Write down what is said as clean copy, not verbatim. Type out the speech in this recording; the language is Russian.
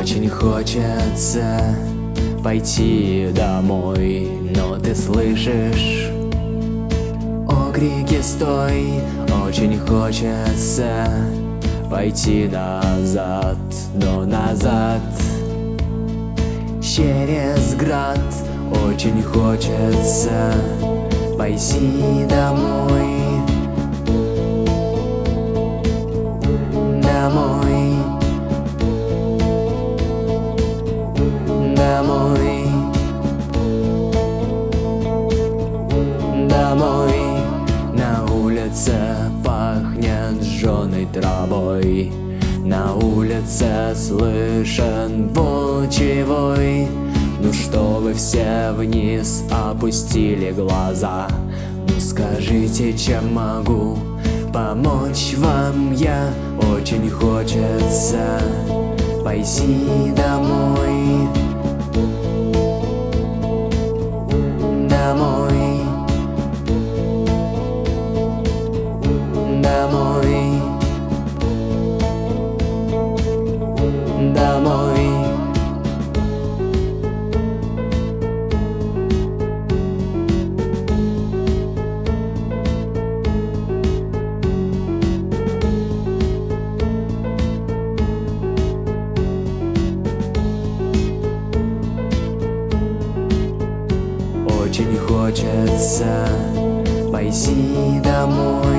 Очень хочется пойти домой, но ты слышишь окрики «Стой!». Очень хочется пойти назад, но назад через град. Очень хочется пойти домой, домой, домой, домой. На улице пахнет сжёной травой, на улице слышен волчий вой. Ну что вы все вниз опустили глаза? Ну скажите, чем могу помочь вам я? Очень хочется пойти домой, домой, домой, домой. Очень хочется пойти домой,